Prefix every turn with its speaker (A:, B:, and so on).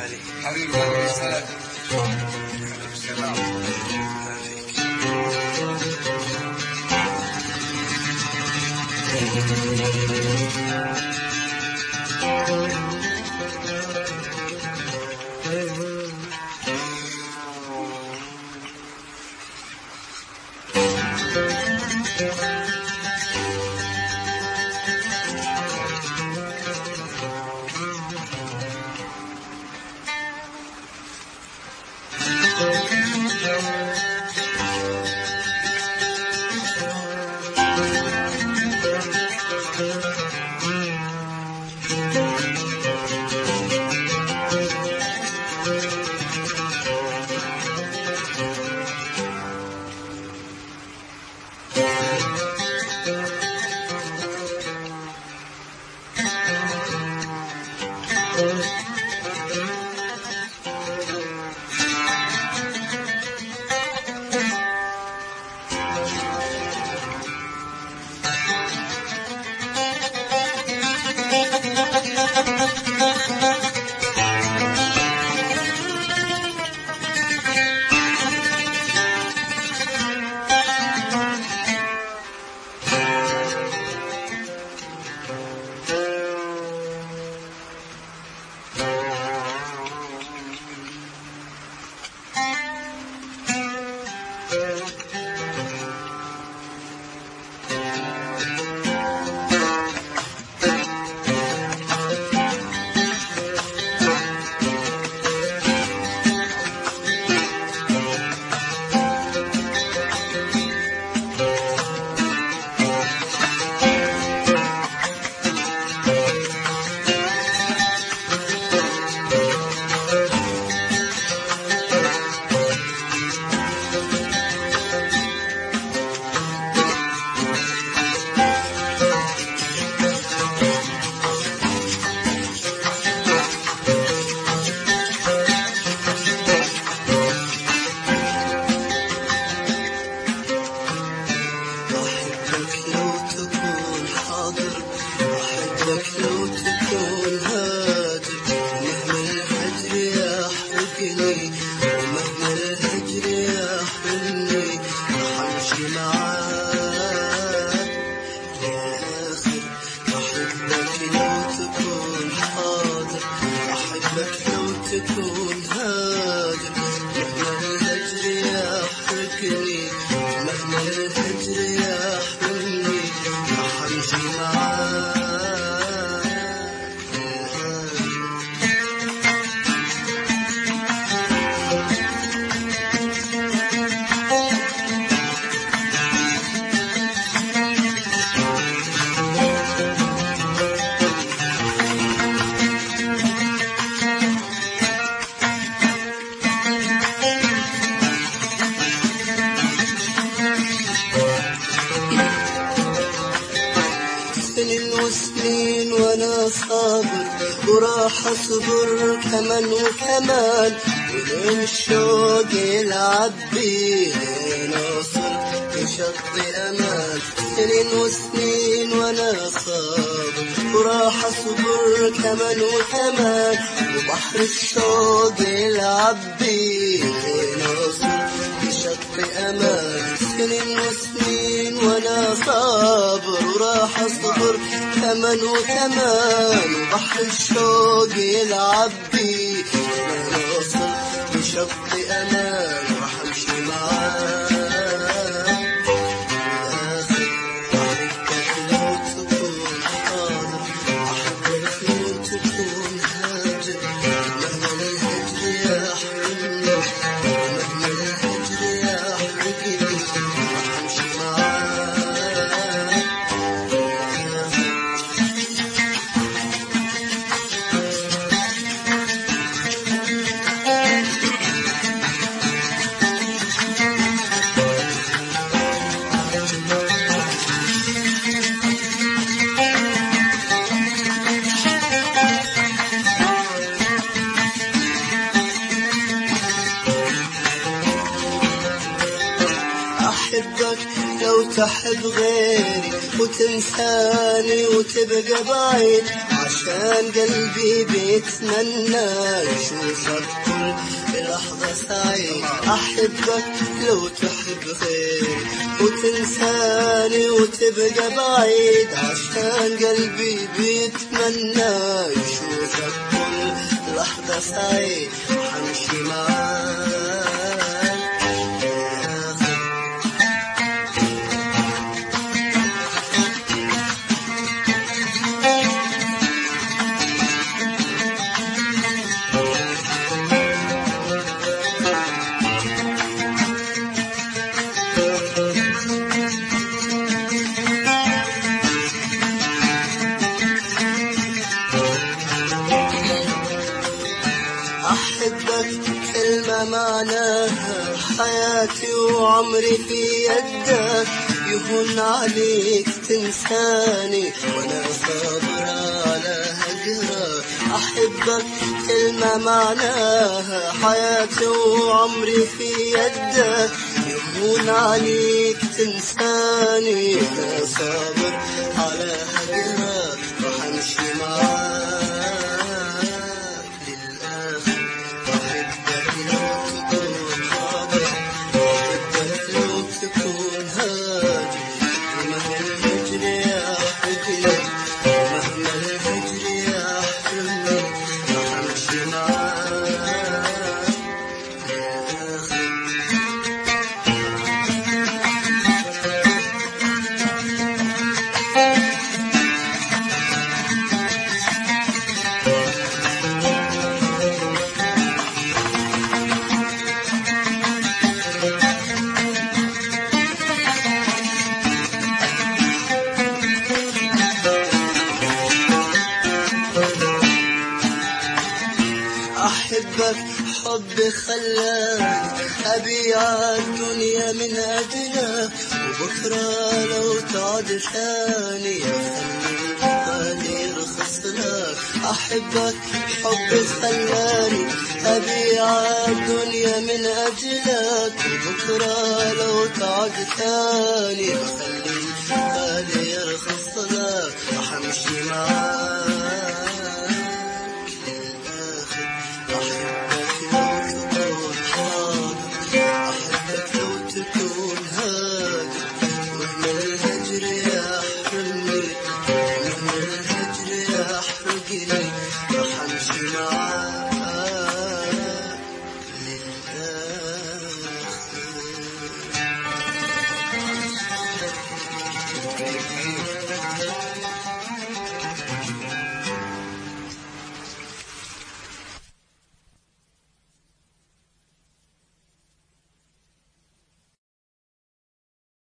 A: عليك
B: حبيبي عليه السلام. السلام.
C: وسنين وانا صابر وراح اصبر كمان وكمان ولين الشوق يلعب بي ناصر بشط امان. سنين وسنين وانا صابر وراح اصبر كمان وكمان وبحر الشوق يلعب بي ناصر بشط امان. سنين وسنين وانا صابر وراح اصبر كمان وكمان وبحر الشوق يلعب بي انا اوصل بشط امان وراح امشي معاك للاخر. احبك لو تكون حاضر احبك لو تكون هاجر مهما الهجر يحرمني مهما الهجر يحرقني راح امشي معاك. أحبك لو تحب غيري وتنساني وتبقى بعيد عشان عشان قلبي بيتمنى يشوفك كل لحظة سعيد. أحبك لو تحب غيري وتنساني وتبقى بعيد، عشان قلبي بيتمنى يشوفك كل لحظة سعيد. حمشي معاك أحبك كلمة معناها حياتي وعمري في يدك، يهون عليك تنساني وأنا صابر على هجرك. أحبك كلمة معناها حياتي وعمري في يدك، يهون عليك تنساني وأنا صابر على هجرك. وحمشي معاك أحبك حب خلاني أبيع الدنيا من أجلك، وبكرة لو تعد ثاني خلي يرخص لك. أحبك حب خلاني أبيع الدنيا من أجلك، وبكرة لو تعد ثاني خلي يرخص لك. وحمشي معاك وحمشي معاك.